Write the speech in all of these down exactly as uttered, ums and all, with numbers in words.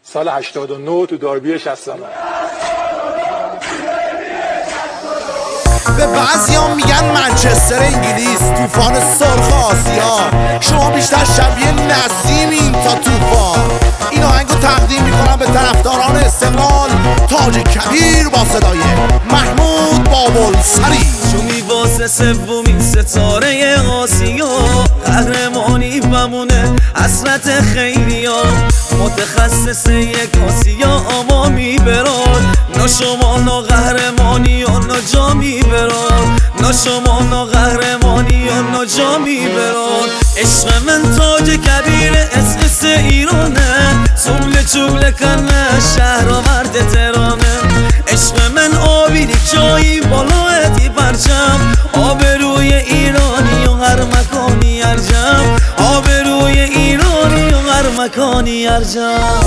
سال هشتاد و نه تو داربی شصت و نه. به بعضیام میگن منچستر انگلیس، طوفان سرخ آسیا. شما بیشتر شبیه نسیمین تا طوفان. این آهنگو تقدیم میکنم به طرفداران استقلال، تاج کبیر با صدای محمود بابلسری. چونی واسه سومین ستاره آسیا، قهرمانی بمونه حسرت خیلیا. متخصص یک آسیا اما میبران، نه شما نه قهرمانی و نه جا میبران، نه شما نه قهرمانی و نه جا میبران. عشق من تاج کبیر اس اس ایرانه، سمل چوبل کنه شهر آورد تهرانه. عشق من آبی جایی بالایتی پرچم، آبروی ایرانی و هر مکانی ارجم، آبروی ایرانی و هر مکانی ارجم.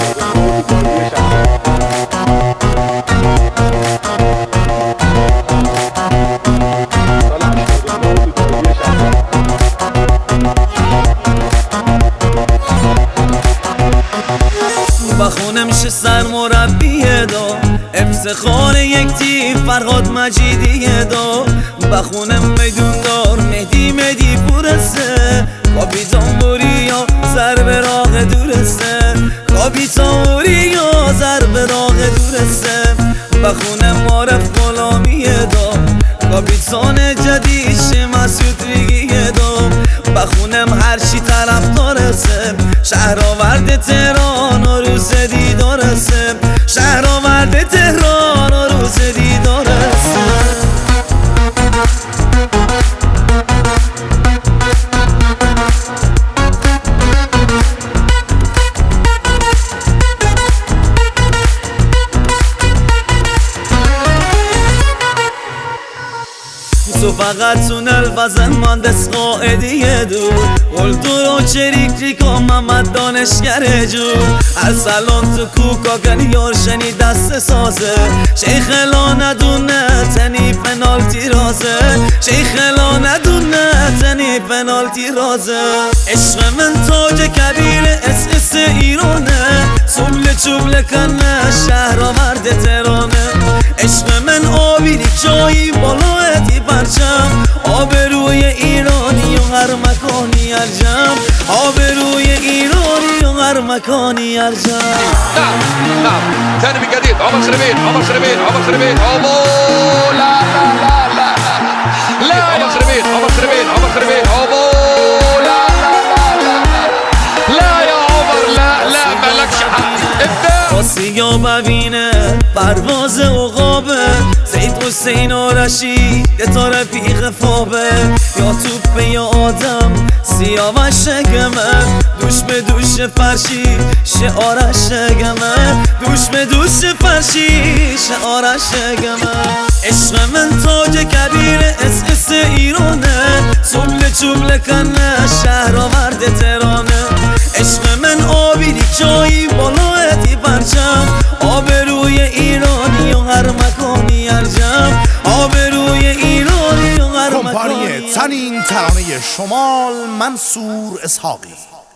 بخونه میشه سرمربیه دا، افتخار یک تیم فرهاد مجیدیه دا. بخونه میدون دار مهدی مهدی پورسه، کاپیتان بوریا ضرب راق دورسته، کاپیتان بوریا ضرب راق دورسته. بخونه معرف غلامیه دا، کاپیتان جدیدش مسعود ریگیه دا. بخونم هرچی طرفدارسه، شهرآورد تهران و روز دیدارسه، شهرآورد تهران و روز دیدارسه. تو فقط تونل وزن مهندس قاعدیه دو، قلدر و چریکریکا محمد دانشگر جو. ارسلان تو کوکا گنیار شنی دست سازه، شیخ لا ندونه تنی پنالتی رازه، شیخ لا ندونه تنی پنالتی رازه. عشق من تاج کبیر اس اس ایرانه، سمل چوبل کنه شهر آورد تهرانه. عشق من آبی جایی بالایتی پرچم، آبروی ایرانی و هر مکانی ارجم، آبروی ایرانی و هر مکانی ارجم. نعم نعم ثاني من جديد عمر خربين عمر خربين عمر خربين عمر لا لا لا لا لا لا عمر خربين عمر خربين عمر خربين عمر لا لا لا لا لا يا عمر لا لا مالكش حق. آسیا ببینه پرواز عقابه، زید حسین و رشید تا رفیق فابه. یا توپ یا آدم سیاوش شگمه، دوش به دوش فرشی شعارش شگمه، دوش به دوش فرشی شعارش شگمه. عشق من تاج کبیر اس اس ایرانه، سمل چوبل کنه شهر آورد تهرانه. عشق من آبی جایی بالایتی پرچم، آبروی ایرانی و هر مکانی ارجم، آبروی ایرانی و هر مکانی. کمپانی تنین ترانه شمال منصور اسحاقی.